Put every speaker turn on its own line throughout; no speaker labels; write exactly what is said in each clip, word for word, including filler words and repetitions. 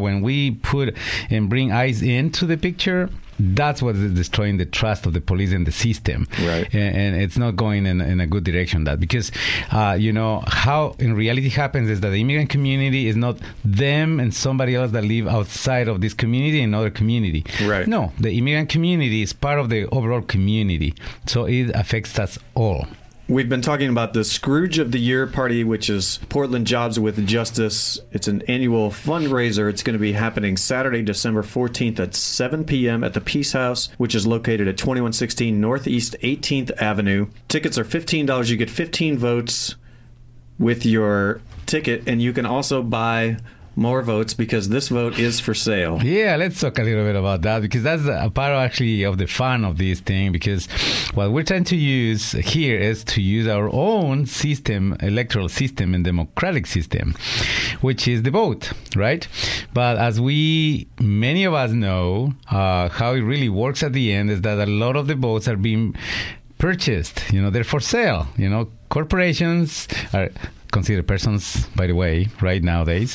when we put and bring ICE into the picture, that's what is destroying the trust of the police and the system.
Right.
And, and it's not going in, in a good direction. That because, uh, you know, how in reality happens is that the immigrant community is not them and somebody else that live outside of this community and another community.
Right.
No, the immigrant community is part of the overall community. So it affects us all.
We've been talking about the Scrooge of the Year party, which is Portland Jobs with Justice. It's an annual fundraiser. It's going to be happening Saturday, December fourteenth at seven p.m. at the Peace House, which is located at twenty-one sixteen Northeast eighteenth Avenue. Tickets are fifteen dollars. You get fifteen votes with your ticket, and you can also buy more votes because this vote is for sale.
Yeah, let's talk a little bit about that because that's a part actually of the fun of this thing, because what we're trying to use here is to use our own system, electoral system and democratic system, which is the vote, right? But as we, many of us know, uh, how it really works at the end is that a lot of the votes are being purchased. You know, they're for sale. You know, corporations are considered persons, by the way, right nowadays.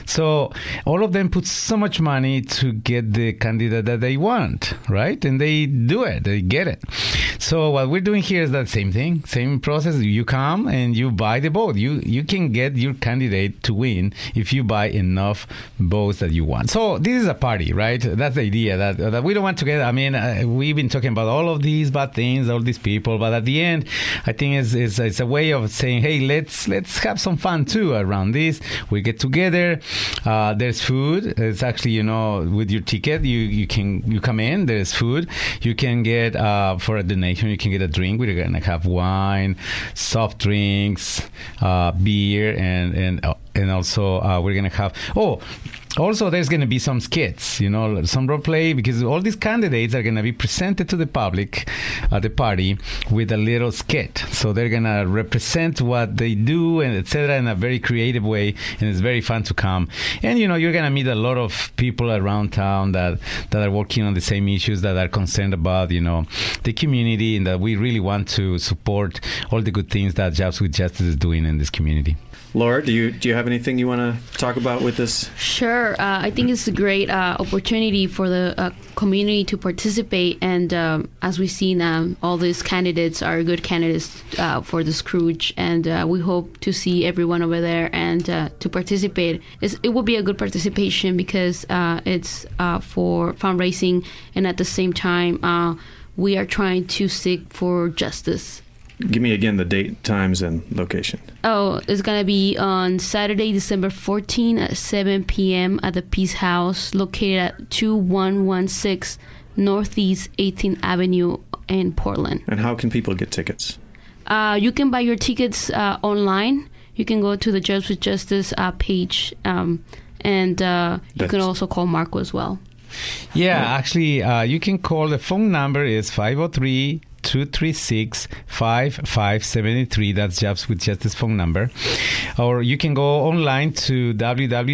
So all of them put so much money to get the candidate that they want, right? And they do it. They get it. So what we're doing here is that same thing, same process. You come and you buy the vote. You you can get your candidate to win if you buy enough votes that you want. So this is a party, right? That's the idea, that, that we don't want to get, I mean, uh, we've been talking about all of these bad things, all these people, but at the end, I think it's, it's, it's a way of saying, hey, let's let's have some fun too around this. We get together. Uh, there's food. It's actually, you know, with your ticket, you, you can you come in. There's food. You can get uh, for a donation. You can get a drink. We're gonna have wine, soft drinks, uh, beer, and and uh, and also uh, we're gonna have oh. Also, there's going to be some skits, you know, some role play, because all these candidates are going to be presented to the public at the party with a little skit. So they're going to represent what they do and et cetera in a very creative way, and it's very fun to come. And, you know, you're going to meet a lot of people around town that, that are working on the same issues, that are concerned about, you know, the community, and that we really want to support all the good things that Jobs with Justice is doing in this community.
Laura, do you do you have anything you want to talk about with this?
Sure. Uh, I think it's a great uh, opportunity for the uh, community to participate. And um, as we've seen, um, all these candidates are good candidates uh, for the Scrooge. And uh, we hope to see everyone over there and uh, to participate. It's, it will be a good participation because uh, it's uh, for fundraising. And at the same time, uh, we are trying to seek for justice.
Give me again the date, times, and location.
Oh, it's going to be on Saturday, December fourteenth at seven p.m. at the Peace House, located at twenty-one sixteen Northeast eighteenth Avenue in Portland.
And how can people get tickets?
Uh, you can buy your tickets uh, online. You can go to the Jobs with Justice uh, page, um, and uh, you That's... can also call Marco as well.
Yeah, actually, uh, you can call. The phone number is five oh three, two three six, five five seven three. That's Jobs with Justice phone number. Or you can go online to w w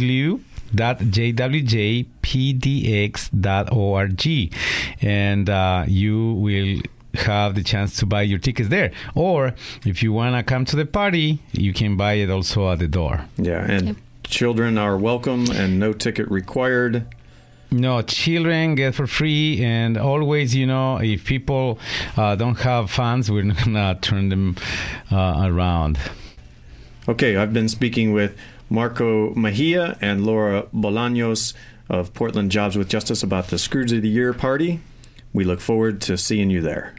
w dot j w j p d x dot org, and uh, you will have the chance to buy your tickets there. Or if you want to come to the party, you can buy it also at the door.
Yeah, and yep. Children are welcome and no ticket required.
No, children get for free, and always, you know, if people uh, don't have funds, we're not going to turn them uh, around.
Okay, I've been speaking with Marco Mejia and Laura Bolaños of Portland Jobs with Justice about the Scrooge of the Year party. We look forward to seeing you there.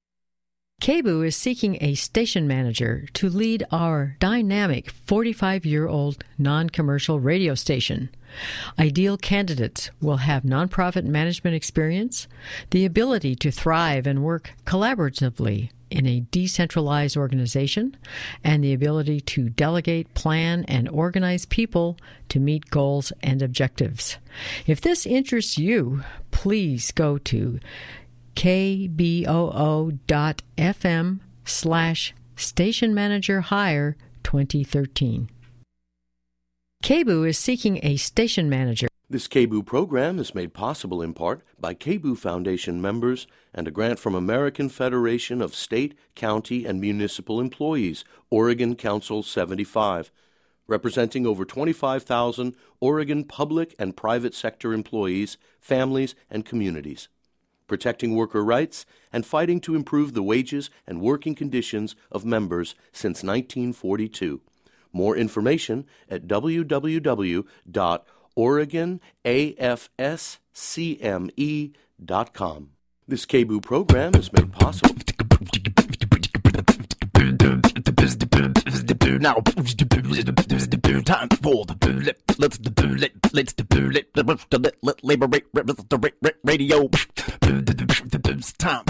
K B U is seeking a station manager to lead our dynamic forty-five-year-old non-commercial radio station. Ideal candidates will have nonprofit management experience, the ability to thrive and work collaboratively in a decentralized organization, and the ability to delegate, plan, and organize people to meet goals and objectives. If this interests you, please go to kboo.fm slash station manager hire 2013. K B U is seeking a station manager.
This K B U program is made possible in part by K B U Foundation members and a grant from American Federation of State, County, and Municipal Employees, Oregon Council seventy-five. representing over twenty-five thousand Oregon public and private sector employees, families, and communities, protecting worker rights and fighting to improve the wages and working conditions of members since nineteen forty-two. More information at w w w dot oregon a f s c m e dot com. This K B O O program is made possible.
Now, time for the bullet. Let's the bullet. Let's the bullet. Let labor radio. Time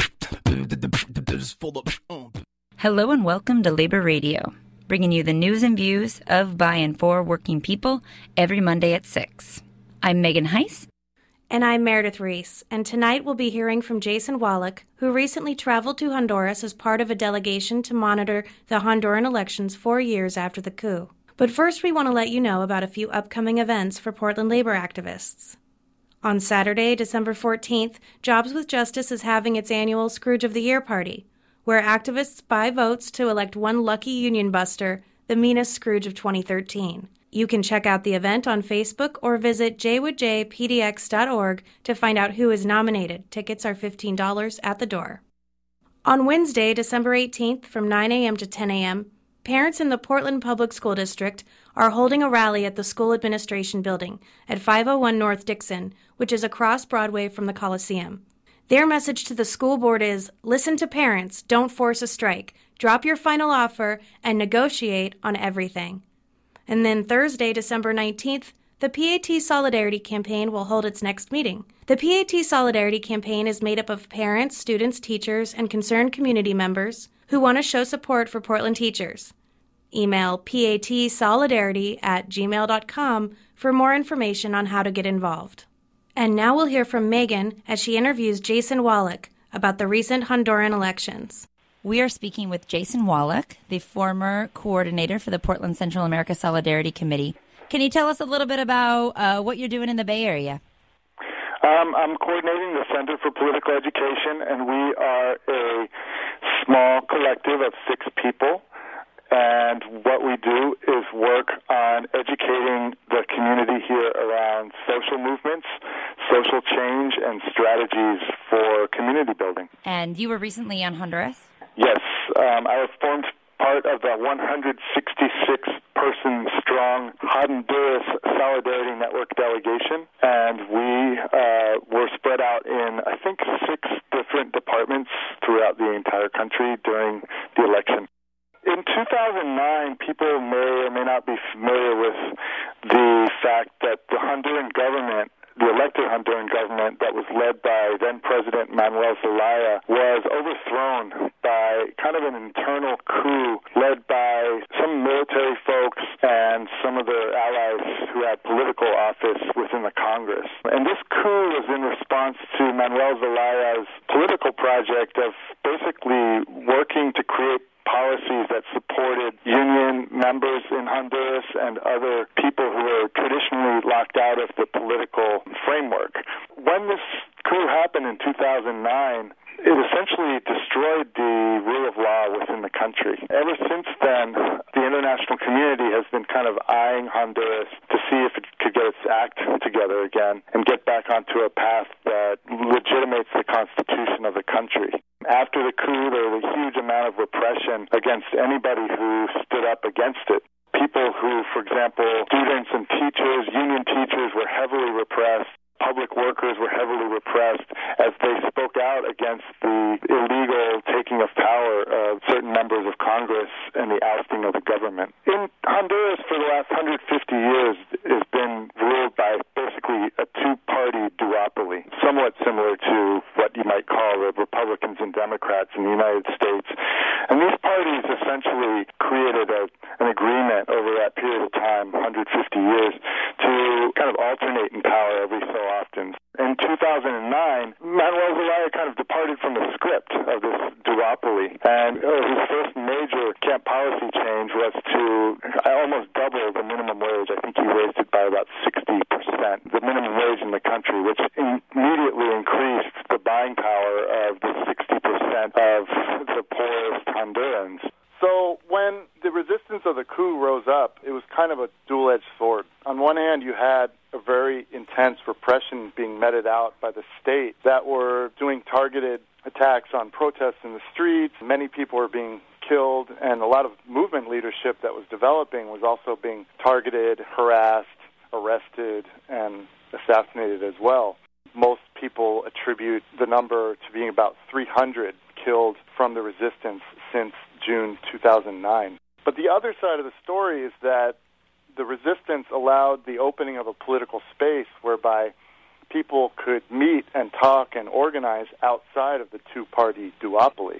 for the.
Hello and welcome to Labor Radio, bringing you the news and views of, by, and for working people every Monday at six. I'm Megan Heiss.
And I'm Meredith Reese, and tonight we'll be hearing from Jason Wallach, who recently traveled to Honduras as part of a delegation to monitor the Honduran elections four years after the coup. But first we want to let you know about a few upcoming events for Portland labor activists. On Saturday, December fourteenth, Jobs with Justice is having its annual Scrooge of the Year party, where activists buy votes to elect one lucky union buster, the meanest Scrooge of twenty thirteen. You can check out the event on Facebook or visit j wood j p d x dot org to find out who is nominated. Tickets are fifteen dollars at the door. On Wednesday, December eighteenth, from nine a.m. to ten a.m., parents in the Portland Public School District are holding a rally at the School Administration Building at five oh one North Dixon, which is across Broadway from the Coliseum. Their message to the school board is, listen to parents, don't force a strike, drop your final offer, and negotiate on everything. And then Thursday, December nineteenth, the P A T Solidarity Campaign will hold its next meeting. The P A T Solidarity Campaign is made up of parents, students, teachers, and concerned community members who want to show support for Portland teachers. Email patsolidarity at gmail dot com for more information on how to get involved. And now we'll hear from Megan as she interviews Jason Wallach about the recent Honduran elections.
We are speaking with Jason Wallach, the former coordinator for the Portland Central America Solidarity Committee. Can you tell us a little bit about uh, what you're doing in the Bay Area?
Um, I'm coordinating the Center for Political Education, and we are a small collective of six people. And what we do is work on educating the community here around social movements, social change, and strategies for community building.
And you were recently on Honduras?
Yes. Um, I formed part of the one hundred sixty-six person strong Honduras Solidarity Network delegation, and we uh, were spread out in, I think, six different departments throughout the entire country during the election. In two thousand nine, people may or may not be familiar with the fact that the Honduran government, the elected Honduran government that was led by then-President Manuel Zelaya, was overthrown by kind of an internal coup led by some military folks and some of their allies who had political office within the Congress. And this coup was in response to Manuel Zelaya's political project of basically working to create policies that supported union members in Honduras and other people who were traditionally locked out of the political framework. When this coup happened in two thousand nine, it essentially destroyed the rule of law within the country. Ever since then, the international community has been kind of eyeing Honduras to see if it could get its act together again and get back onto a path that legitimates the constitution of the country. After the coup, there was a huge amount of repression against anybody who stood up against it. People who, for example, students and teachers, union teachers were heavily repressed. Public workers were heavily repressed as they spoke out against the illegal taking of power of certain members of Congress and the ousting of the government. In Honduras, for the last one hundred fifty years, has been ruled by basically a two-party duopoly, somewhat similar to what you might call the Republicans and Democrats in the United States. And these parties essentially created a, an agreement over that period of time, one hundred fifty years, to kind of alternate in power every so often. In two thousand nine, Manuel Zelaya kind of departed from the script of this duopoly, and uh, his first major camp policy change was to almost double the minimum wage. I think he raised it by about sixty percent, the minimum wage in the country, which immediately increased the buying power of the sixty percent of the poorest Hondurans. So when the resistance of the coup rose up, it was kind of a dual-edged sword. On one hand, you had a very intense repression being meted out by the state that were doing targeted attacks on protests in the streets. Many people were being killed, and a lot of movement leadership that was developing was also being targeted, harassed, arrested, and assassinated as well. Most people attribute the number to being about three hundred killed from the resistance since June two thousand nine. But the other side of the story is that the resistance allowed the opening of a political space whereby people could meet and talk and organize outside of the two-party duopoly.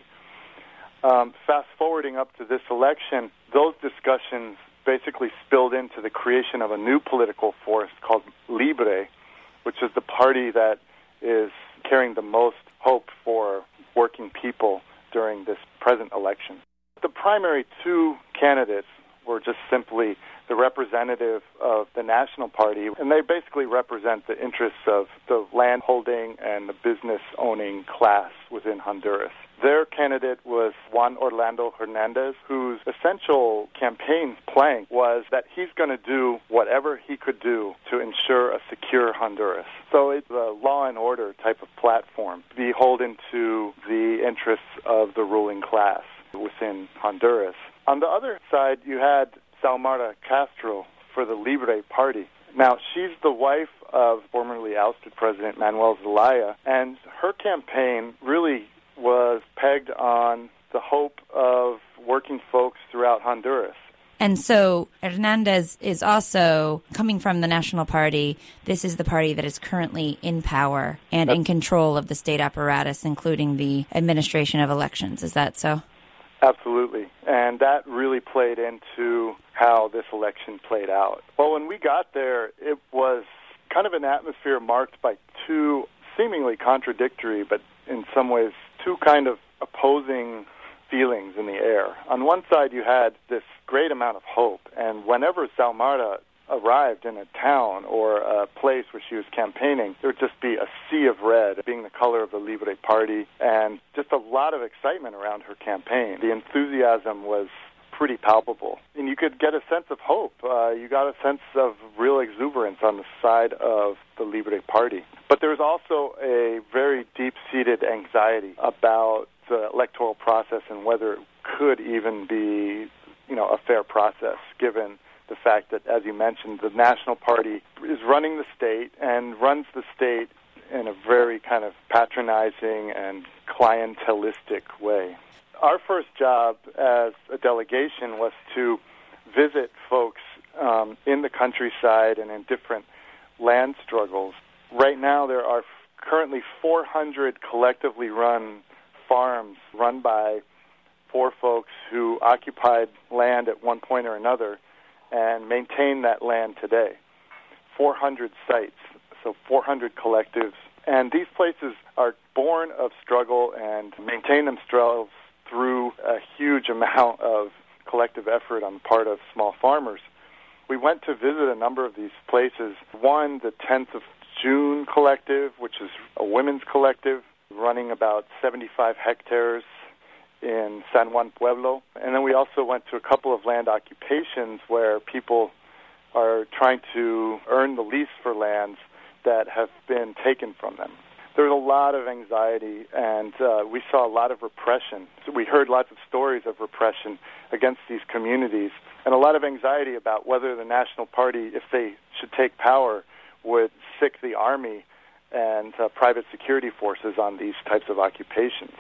Um, fast forwarding up to this election, those discussions basically spilled into the creation of a new political force called Libre, which is the party that is carrying the most hope for working people during this present election. The primary two candidates were just simply the representative of the National Party, and they basically represent the interests of the landholding and the business-owning class within Honduras. Their candidate was Juan Orlando Hernandez, whose essential campaign plank was that he's going to do whatever he could do to ensure a secure Honduras. So it's a law and order type of platform, beholden to the interests of the ruling class within Honduras. On the other side, you had Xiomara Castro for the Libre Party. Now, she's the wife of formerly ousted President Manuel Zelaya, and her campaign really was pegged on the hope of working folks throughout Honduras.
And so Hernandez is also coming from the National Party. This is the party that is currently in power and in control of the state apparatus, including the administration of elections. Is that so?
Absolutely. And that really played into how this election played out. Well, when we got there, it was kind of an atmosphere marked by two seemingly contradictory, but in some ways, two kind of opposing feelings in the air. On one side, you had this great amount of hope, and whenever Xiomara arrived in a town or a place where she was campaigning, there would just be a sea of red, being the color of the Libre Party, and just a lot of excitement around her campaign. The enthusiasm was pretty palpable, and you could get a sense of hope. Uh, you got a sense of real exuberance on the side of the Libre Party. But there's also a very deep-seated anxiety about the electoral process and whether it could even be, you know, a fair process, given the fact that, as you mentioned, the National Party is running the state and runs the state in a very kind of patronizing and clientelistic way. Our first job as a delegation was to visit folks um, in the countryside and in different land struggles. Right now, there are currently four hundred collectively run farms run by four folks who occupied land at one point or another and maintain that land today. four hundred sites, so four hundred collectives. And these places are born of struggle and maintain themselves through a huge amount of collective effort on the part of small farmers. We went to visit a number of these places. One, the tenth of June Collective, which is a women's collective running about seventy-five hectares in San Juan Pueblo. And then we also went to a couple of land occupations where people are trying to earn the lease for lands that have been taken from them. There was a lot of anxiety, and uh, we saw a lot of repression. So we heard lots of stories of repression against these communities, and a lot of anxiety about whether the National Party, if they should take power, would sic the army and uh, private security forces on these types of occupations.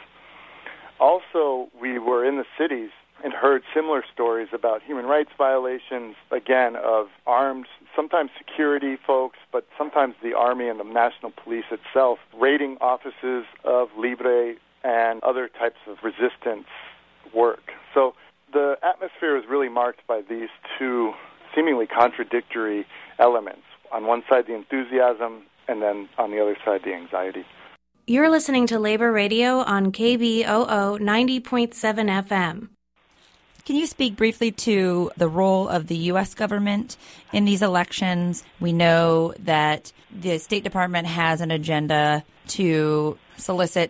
Also, we were in the cities and heard similar stories about human rights violations, again, of armed, sometimes security folks, but sometimes the Army and the National Police itself, raiding offices of Libre and other types of resistance work. So the atmosphere is really marked by these two seemingly contradictory elements. On one side, the enthusiasm, and then on the other side, the anxiety.
You're listening to Labor Radio on K B O O ninety point seven F M.
Can you speak briefly to the role of the U S government in these elections? We know that the State Department has an agenda to solicit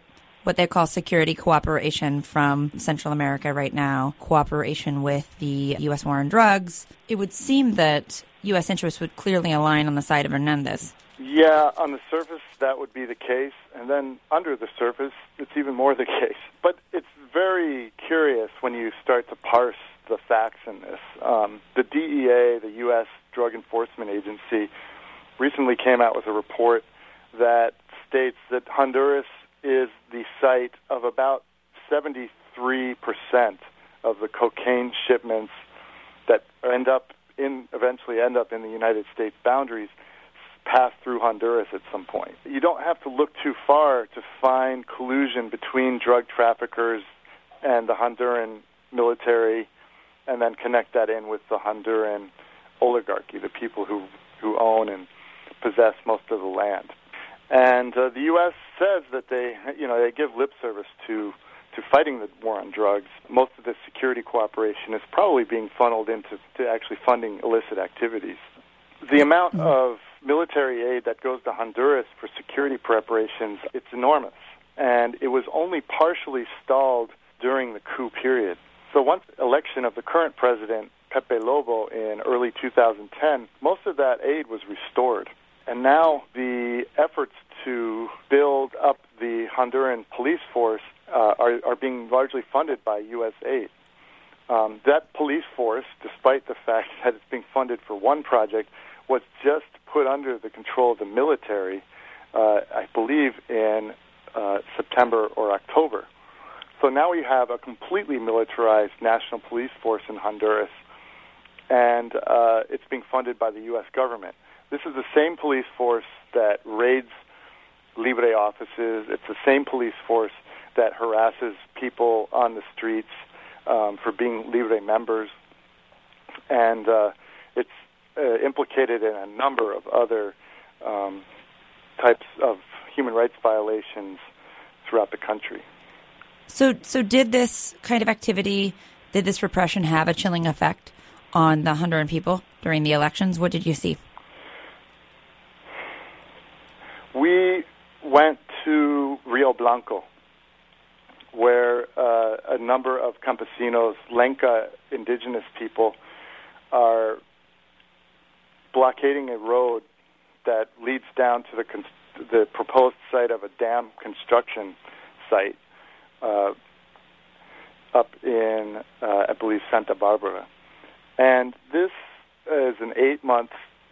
what they call security cooperation from Central America right now, cooperation with the U S war on drugs. It would seem that U S interests would clearly align on the side of Hernandez.
Yeah, on the surface, that would be the case. And then under the surface, it's even more the case. But it's very curious when you start to parse the facts in this. Um, the D E A, the U S Drug Enforcement Agency, recently came out with a report that states that Honduras is the site of about seventy-three percent of the cocaine shipments that end up in eventually end up in the United States boundaries pass through Honduras at some point. You don't have to look too far to find collusion between drug traffickers and the Honduran military, and then connect that in with the Honduran oligarchy, the people who, who own and possess most of the land. And uh, the U S says that they, you know, they give lip service to to fighting the war on drugs. Most of the security cooperation is probably being funneled into to actually funding illicit activities. The amount of military aid that goes to Honduras for security preparations, it's enormous. And it was only partially stalled during the coup period. So once election of the current president, Pepe Lobo, in early two thousand ten, most of that aid was restored. And now the efforts to build up the Honduran police force uh, are, are being largely funded by U S aid. Um, that police force, despite the fact that it's being funded for one project, was just put under the control of the military, uh, I believe, in uh, September or October. So now we have a completely militarized national police force in Honduras, and uh, it's being funded by the U S government. This is the same police force that raids Libre offices. It's the same police force that harasses people on the streets um, for being Libre members. And uh, it's uh, implicated in a number of other um, types of human rights violations throughout the country.
So, so did this kind of activity, did this repression have a chilling effect on the Honduran people during the elections? What did you see?
We went to Rio Blanco, where uh, a number of campesinos, Lenca indigenous people, are blockading a road that leads down to the con- the proposed site of a dam construction site uh, up in, uh, I believe, Santa Barbara. And this is an eight-month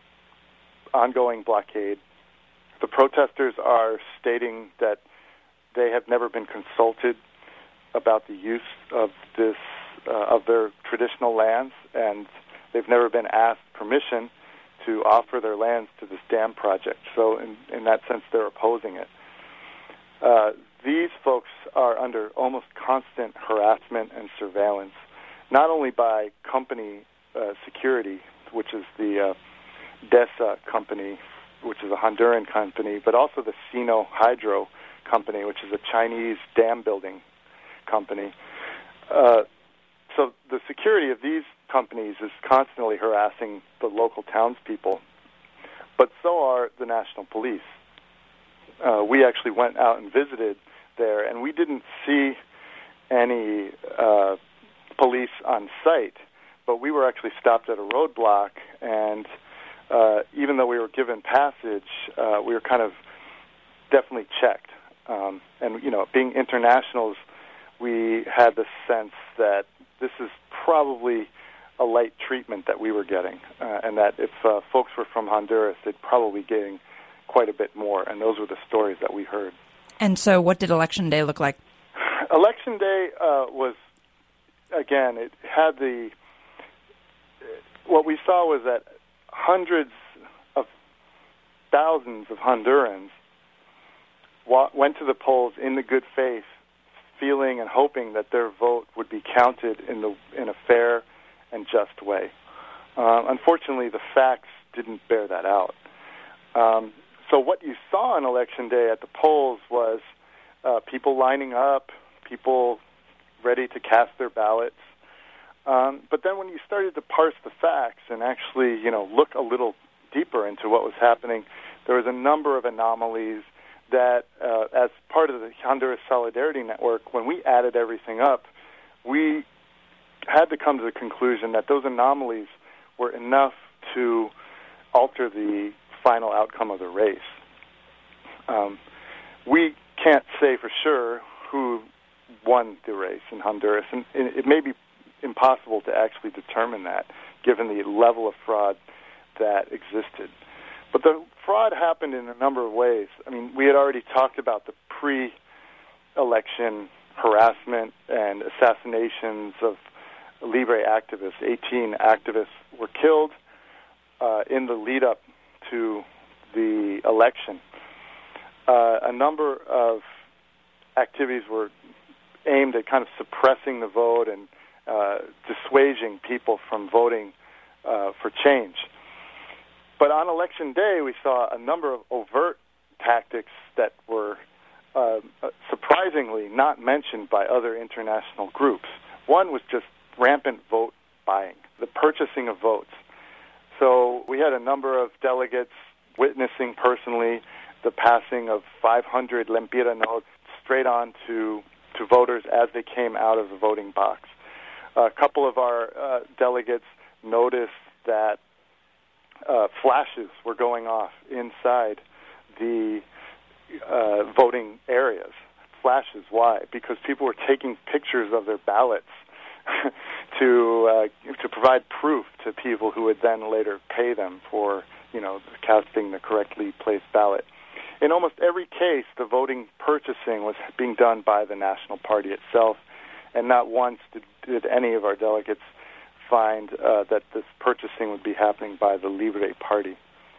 ongoing blockade. The protesters are stating that they have never been consulted about the use of this uh, of their traditional lands, and they've never been asked permission to offer their lands to this dam project. So in, in that sense, they're opposing it. Uh, these folks are under almost constant harassment and surveillance, not only by company uh, security, which is the uh, DESA company, which is a Honduran company, but also the Sino Hydro company, which is a Chinese dam building company. Uh, so the security of these companies is constantly harassing the local townspeople, but so are the national police. Uh, we actually went out and visited there, and we didn't see any uh, police on site, but we were actually stopped at a roadblock, and uh, even though we were given passage, uh, we were kind of definitely checked. Um, and, you know, being internationals, we had the sense that this is probably a light treatment that we were getting, uh, and that if uh, folks were from Honduras, they'd probably be getting quite a bit more, and those were the stories that we heard.
And so what did Election Day look like?
Election Day uh, was, again, it had the, what we saw was that hundreds of thousands of Hondurans wa- went to the polls in the good faith, feeling and hoping that their vote would be counted in the in a fair and just way. Uh, unfortunately, the facts didn't bear that out. Um, so what you saw on Election Day at the polls was uh, people lining up, people ready to cast their ballots. Um, but then when you started to parse the facts and actually, you know, look a little deeper into what was happening, there was a number of anomalies that uh, as part of the Honduras Solidarity Network, when we added everything up, we had to come to the conclusion that those anomalies were enough to alter the final outcome of the race. Um, we can't say for sure who won the race in Honduras, and it may be impossible to actually determine that, given the level of fraud that existed. But the fraud happened in a number of ways. I mean, we had already talked about the pre-election harassment and assassinations of Libre activists. eighteen activists were killed uh, in the lead-up to the election. Uh, a number of activities were aimed at kind of suppressing the vote and uh, dissuading people from voting uh, for change. But on election day, we saw a number of overt tactics that were uh, surprisingly not mentioned by other international groups. One was just rampant vote buying, the purchasing of votes. So we had a number of delegates witnessing personally the passing of five hundred Lempira notes straight on to, to voters as they came out of the voting box. A couple of our uh, delegates noticed that uh, flashes were going off inside the uh, voting areas. Flashes, why? Because people were taking pictures of their ballots to uh, to provide proof to people who would then later pay them for, you know, casting the correctly placed ballot. In almost every case, the voting purchasing was being done by the National Party itself, and not once did, did any of our delegates find uh, that this purchasing would be happening by the Libre Party.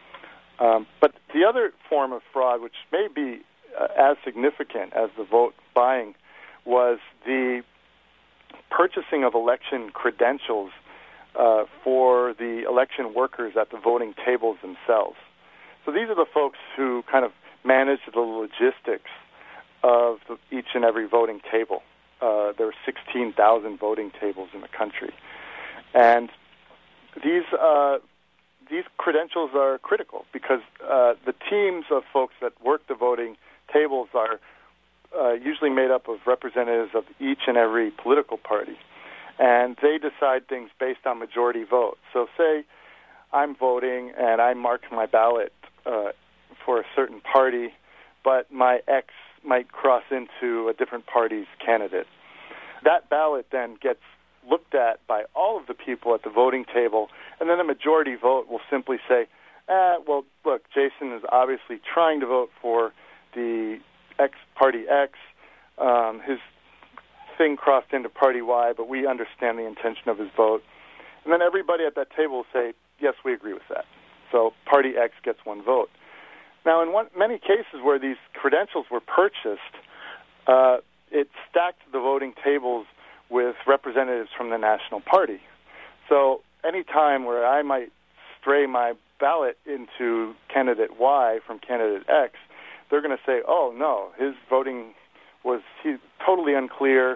Um, but the other form of fraud, which may be uh, as significant as the vote buying, was the purchasing of election credentials uh, for the election workers at the voting tables themselves. So these are the folks who kind of manage the logistics of the, each and every voting table. Uh, there are sixteen thousand voting tables in the country. And these uh, these credentials are critical because uh, the teams of folks that work the voting tables are uh, usually made up of representatives of each and every political party. And they decide things based on majority vote. So say I'm voting and I mark my ballot uh, for a certain party, but my X might cross into a different party's candidate. That ballot then gets looked at by all of the people at the voting table, and then a majority vote will simply say, eh, well, look, Jason is obviously trying to vote for the X party X. Um, his thing crossed into party Y, but we understand the intention of his vote. And then everybody at that table will say, yes, we agree with that. So party X gets one vote. Now, in one, many cases where these credentials were purchased, uh, it stacked the voting tables with representatives from the National Party. So any time where I might stray my ballot into candidate Y from candidate X, they're going to say, oh, no, his voting was he, totally unclear.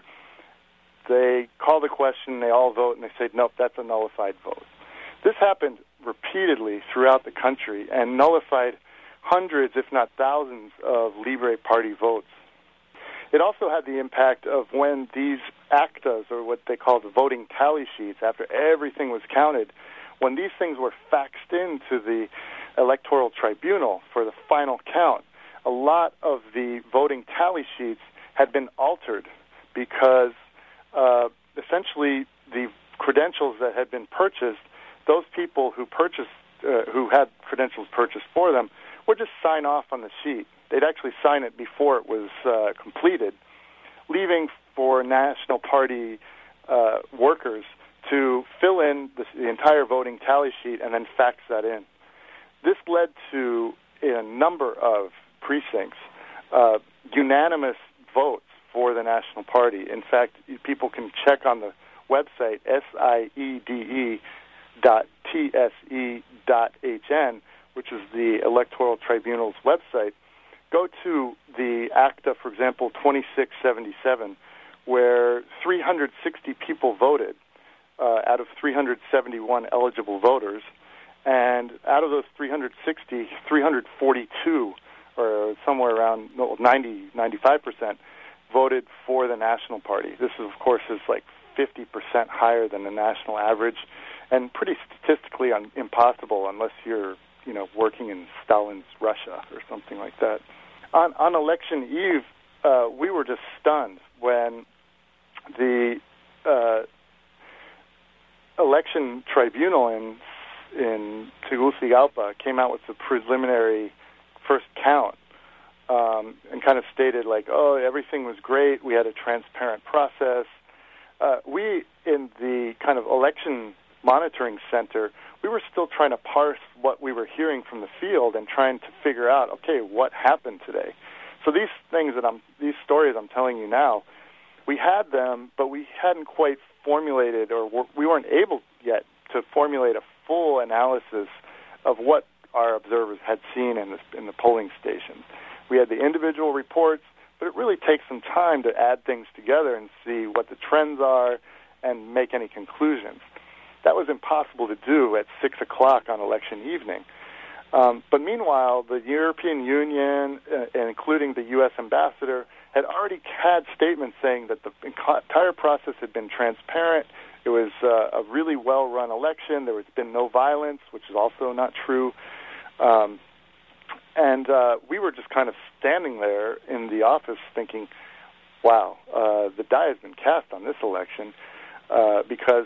They call the question, they all vote, and they say, nope, that's a nullified vote. This happened repeatedly throughout the country and nullified hundreds, if not thousands, of Libre Party votes. It also had the impact of when these actas, or what they call the voting tally sheets, after everything was counted, when these things were faxed into the electoral tribunal for the final count, a lot of the voting tally sheets had been altered because uh, essentially the credentials that had been purchased, those people who purchased, uh, who had credentials purchased for them, would just sign off on the sheet. They'd actually sign it before it was uh, completed, leaving for National Party uh, workers to fill in the, the entire voting tally sheet and then fax that in. This led to, in a number of precincts, uh, unanimous votes for the National Party. In fact, people can check on the website, S I E D E dot T S E dot H N, which is the Electoral Tribunal's website. Go to the ACTA, for example, twenty-six seventy-seven, where three hundred sixty people voted uh, out of three hundred seventy-one eligible voters. And out of those three hundred sixty, three hundred forty-two or somewhere around ninety, ninety-five percent, voted for the National Party. This, is, of course, is like fifty percent higher than the national average, and pretty statistically un- impossible unless you're, you know, working in Stalin's Russia or something like that. On, on election eve, uh, we were just stunned when the uh, election tribunal in in Tegucigalpa came out with the preliminary first count, um, and kind of stated like, oh, everything was great, we had a transparent process. Uh, we, in the kind of election monitoring center, we were still trying to parse what we were hearing from the field and trying to figure out, okay, what happened today? So these things that I'm, these stories I'm telling you now, we had them, but we hadn't quite formulated, or we weren't able yet to formulate a full analysis of what our observers had seen in the, in the polling stations. We had the individual reports, but it really takes some time to add things together and see what the trends are and make any conclusions. That was impossible to do at six o'clock on election evening. Um, but meanwhile, the European Union, uh, including the U S ambassador, had already had statements saying that the entire process had been transparent. It was uh, a really well-run election. There has been no violence, which is also not true. Um, and uh, we were just kind of standing there in the office thinking, wow, uh, the die has been cast on this election, uh, because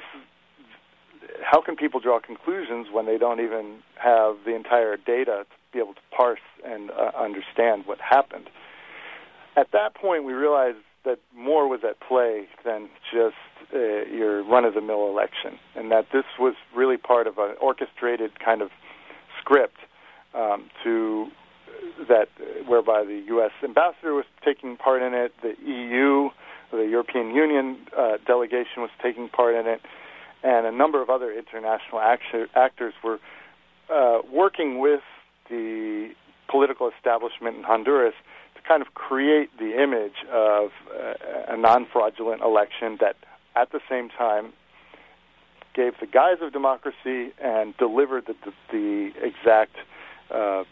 how can people draw conclusions when they don't even have the entire data to be able to parse and uh, understand what happened? At that point, we realized that more was at play than just uh, your run-of-the-mill election, and that this was really part of an orchestrated kind of script um, to that whereby the U S ambassador was taking part in it, the E U, the European Union uh, delegation was taking part in it, and a number of other international actor, actors were uh, working with the political establishment in Honduras to kind of create the image of uh, a non-fraudulent election that, at the same time, gave the guise of democracy and delivered the, the, the exact uh,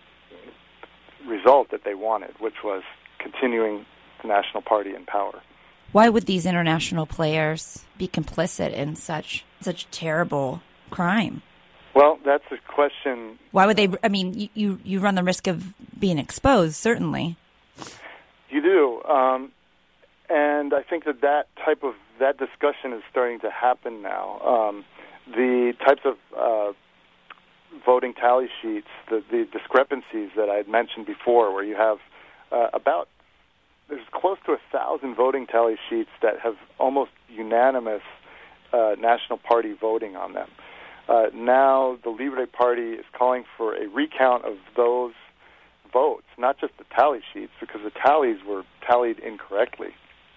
result that they wanted, which was continuing the National Party in power.
Why would these international players be complicit in such such terrible crime?
Well, that's a question.
Why would they? I mean, you, you, you run the risk of being exposed, certainly.
You do, um, and I think that that type of that discussion is starting to happen now. Um, the types of uh, voting tally sheets, the, the discrepancies that I had mentioned before, where you have uh, about there's close to a thousand voting tally sheets that have almost unanimous uh, National Party voting on them. Uh, now the Libre Party is calling for a recount of those votes, not just the tally sheets, because the tallies were tallied incorrectly.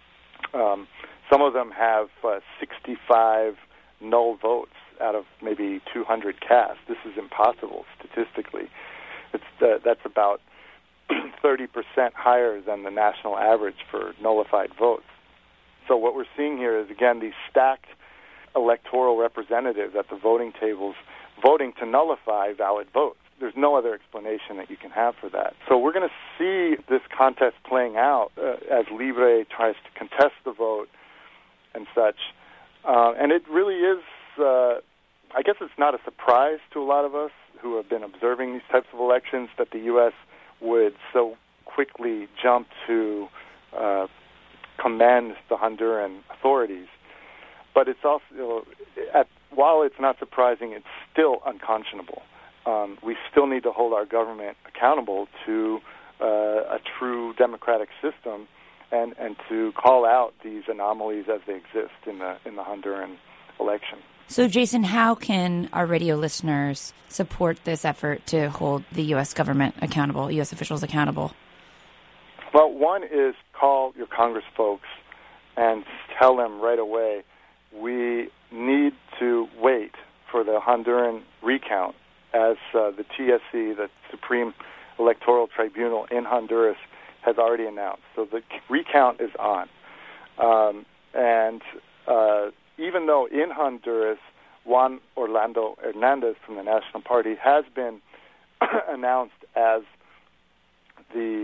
Um, some of them have uh, sixty-five null votes out of maybe two hundred cast. This is impossible statistically. It's uh, that's about thirty percent higher than the national average for nullified votes. So what we're seeing here is, again, these stacked electoral representatives at the voting tables voting to nullify valid votes. There's no other explanation that you can have for that. So we're going to see this contest playing out uh, as Libre tries to contest the vote and such. Uh, and it really is, uh, I guess it's not a surprise to a lot of us who have been observing these types of elections that the U S would so quickly jump to uh, commend the Honduran authorities. But it's also, at, while it's not surprising, it's still unconscionable. Um, we still need to hold our government accountable to uh, a true democratic system, and, and to call out these anomalies as they exist in the in the Honduran election.
So, Jason, how can our radio listeners support this effort to hold the U S government accountable, U S officials accountable?
Well, one is call your Congress folks and tell them right away, we need to wait for the Honduran recount, as uh, the T S C, the Supreme Electoral Tribunal in Honduras, has already announced. So the recount is on. Um, and uh, even though in Honduras, Juan Orlando Hernandez from the National Party has been announced as the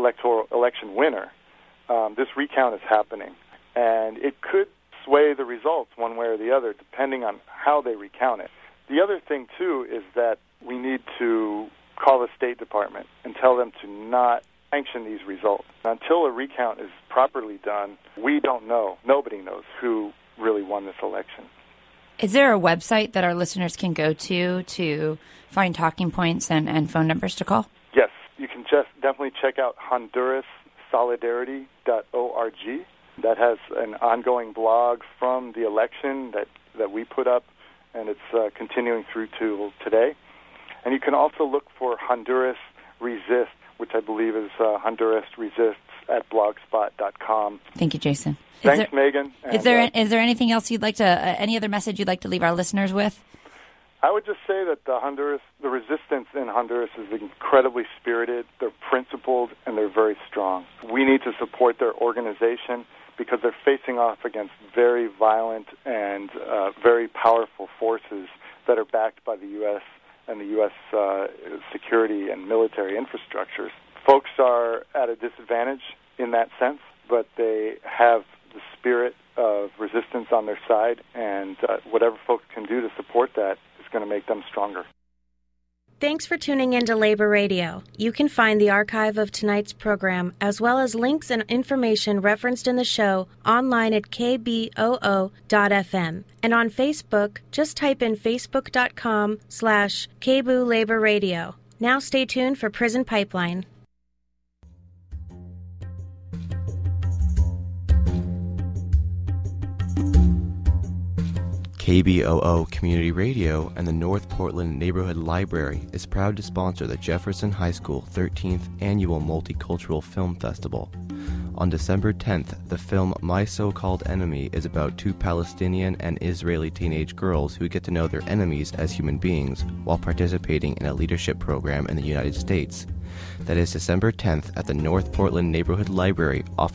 electoral election winner, um, this recount is happening. And it could sway the results one way or the other, depending on how they recount it. The other thing, too, is that we need to call the State Department and tell them to not sanction these results. Until a recount is properly done, we don't know, nobody knows who really won this election.
Is there a website that our listeners can go to to find talking points and, and phone numbers to call?
Yes, you can just definitely check out Honduras Solidarity dot org. That has an ongoing blog from the election that, that we put up, and it's uh, continuing through to today. And you can also look for Honduras Resist, which I believe is uh, Honduras Resists at blogspot dot com.
Thank you, Jason. Is
Thanks,
there,
Megan.
Is
and,
there
uh,
is there anything else you'd like to, uh, any other message you'd like to leave our listeners with?
I would just say that the Honduras, the resistance in Honduras is incredibly spirited, they're principled, and they're very strong. We need to support their organization because they're facing off against very violent and uh, very powerful forces that are backed by the U S and the U S uh, security and military infrastructures. Folks are at a disadvantage in that sense, but they have the spirit of resistance on their side, and uh, whatever folks can do to support that is going to make them stronger.
Thanks for tuning in to Labor Radio. You can find the archive of tonight's program, as well as links and information referenced in the show, online at k b o o dot f m. And on Facebook, just type in facebook.com slash KBOO Labor Radio. Now stay tuned for Prison Pipeline.
K B O O Community Radio and the North Portland Neighborhood Library is proud to sponsor the Jefferson High School thirteenth Annual Multicultural Film Festival. On December tenth, the film My So-Called Enemy is about two Palestinian and Israeli teenage girls who get to know their enemies as human beings while participating in a leadership program in the United States. That is December tenth at the North Portland Neighborhood Library off